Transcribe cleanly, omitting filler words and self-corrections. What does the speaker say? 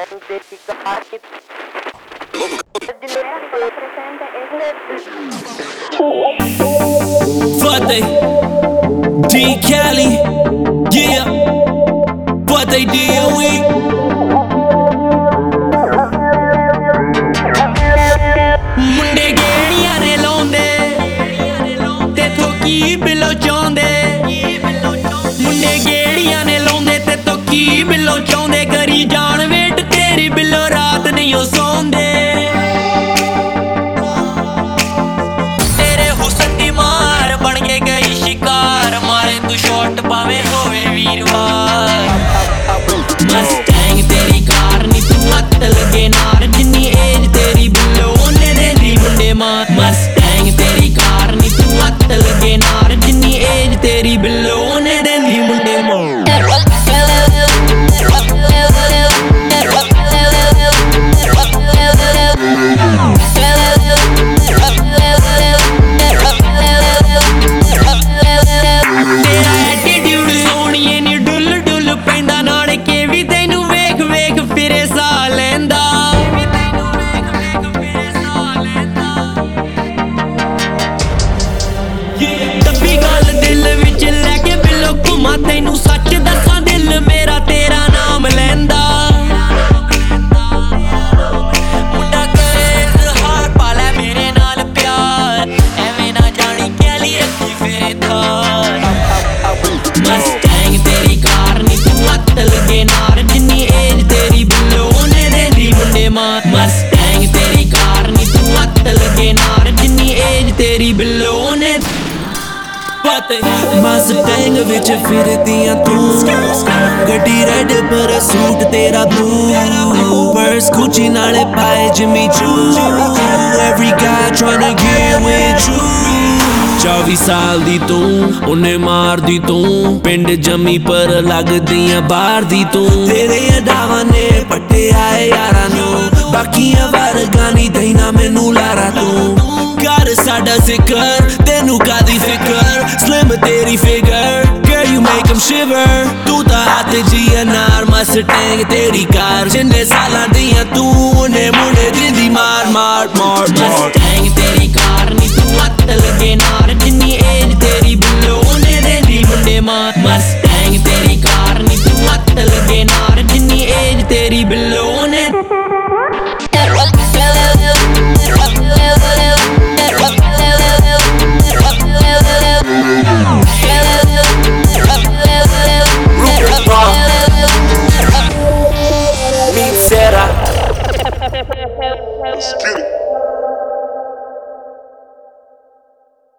What they D Cali, yeah. What they did we ਮੁੰਡੇ ਗੇੜੀਆਂ ਨੇ ਲਾਉਂਦੇ ਤੇਥੋਂ ਕੀ ਬਿੱਲੋ ਚਾਹੁੰਦੇ ਮੁੰਡੇ ਗੇੜੀਆਂ ਨੇ ਲਾਉਂਦੇ ਤੇਥੋਂ ਕੀ ਬਿੱਲੋ ਚਾਹੁੰਦੇ ਕਰੀ ਜਾਣ ਵੇਟ ਤੇਰੀ ਬਿੱਲੋ ਰਾਤ ਨਹੀਂ ਉਹ ਸੌਂਦੇ ਤੇਰੇ ਹੁਸਨ ਦੀ ਮਾਰ ਬਣ ਕੇ ਗਈ ਸ਼ਿਕਾਰ ਮਾਰੇ ਤੂੰ ਸ਼ਾਟ ਪਾਵੇਂ ਹੋਵੇ ਵੀਰਵਾਰ ਮਸਟੈਂਗ ਤੇਰੀ ਕਾਰ ਨੀ ਤੂੰ ਮੱਤ ਲਗੇ ਨਾਰ ਜਿੰਨੀ ਏਜ ਤੇਰੀ ਬਿੱਲੋ ਉਹਨੇ ਦੇਂਦੀ ਮੁੰਡੇ ਮਾਰ ਮਸਟੈਂਗ ਤੇਰੀ ਕਾਰ ਨੀ ਤੂੰ ਮੱਤ ਲਗੇ ਨਾਰ ਜਿੰਨੀ ਏਜ ਤੇਰੀ ਬਿੱਲੋ ਉਹਨੇ ਦੇਂਦੀ ਮੁੰਡੇ ਮਾਰ ਤੈਨੂੰ ਸੱਚ ਦੱਸਾਂ ਦਿਲ ਮੇਰਾ ਤੇਰਾ ਨਾਮ ਲੈਂਦਾ ਮੁੰਡਾ ਕਰੇ ਇਜ਼ਹਾਰ ਪਾ ਲੈ ਮੇਰੇ ਨਾਲ ਪਿਆਰ ਐਵੇਂ ਨਾ ਜਾਣੀ ਕਹਿਲੀ ਰੱਖੀ ਫੇਰੇ ਥਾਰ ਮਸਟੈਂਗ ਤੇਰੀ ਕਾਰ ਨੀ ਤੂੰ ਮੱਤ ਲਗੇ ਨਾਰ ਜਿੰਨੀ ਏਜ ਤੇਰੀ ਬਿੱਲੋ ਉਹਨੇ ਦੇਂਦੀ ਮੁੰਡੇ ਮਾਰ ਮਸਟੈਂਗ ਤੇਰੀ ਕਾਰ ਨੀ ਤੂੰ ਮੱਤ ਲਗੇ ਨਾਰ ਜਿੰਨੀ ਏਜ ਤੇਰੀ ਬਿੱਲੋ ਉਹਨੇ ਮਸਟੈਂਗ ਵਿੱਚ ਫਿਰਦੀਆਂ ਤੂੰ ਗੱਡੀ ਰੈਡ ਪਰ ਸੂਟ ਤੇਰਾ ਬਲੂ ਪਰਸ ਗੁੱਚੀ ਨਾਲੇ ਪਾਏ ਜਿਮੀ ਚੂ every guy tryna get with you 24 ਸਾਲ ਦੀ ਤੂੰ ਉਹਨੇ ਮਾਰਦੀ ਤੂੰ ਪਿੰਡ ਜੰਮੀ ਪਰ ਲੱਗਦੀਆਂ ਬਾਹਰ ਦੀ ਤੂੰ ਤੇਰੇ ਅਡਾਵਾਂ ਨੇ ਪੱਟੇ ਆਏ ਯਾਰਾਂ ਨੂੰ ਬਾਕੀਆਂ ਵਰਗਾ ਨਹੀਂ ਦੇਣਾ ਮੈਨੂੰ ਲਾਰਾ ਤੂੰ ਕਰ ਸਾਡਾ ਜ਼ਿਕਰ ਤੈਨੂੰ ਕਾਦੀ ਫਿਕਰ slim ਤੇਰੀ figure girl you make them shiver ਤੂੰ ਤਾਂ ਹੱਥ ਜੀਆ ਨਾਰ ਮਸਟੈਂਗ ਤੇਰੀ ਕਾਰ ਜਿੰਨੇ ਸਾਲਾਂ ਦੀਆਂ ਤੂੰ ਉਹਨੇ ਮੁੰਡੇ ਦਿੰਦੀ ਮਾਰ ਮਾਰ ਮਾਰ ਮਸਟੈਂਗ ਤੇਰੀ ਕਾਰ ਨੀ ਤੂੰ ਮੱਤ ਲਗੇ ਨਾਰ ਜਿੰਨੀ ਏਜ ਤੇਰੀ ਬਿੱਲੋ ਉਹਨੇ ਦੇਂਦੀ ਮੁੰਡੇ ਮਾਰ ਮਸਟੈਂਗ ਤੇਰੀ ਕਾਰ ਨੀ ਤੂੰ ਮੱਤ ਲਗੇ ਨਾਰ ਜਿੰਨੀ ਏਜ ਤੇਰੀ ਬਿੱਲੋ ਉਹਨੇ Let's get it.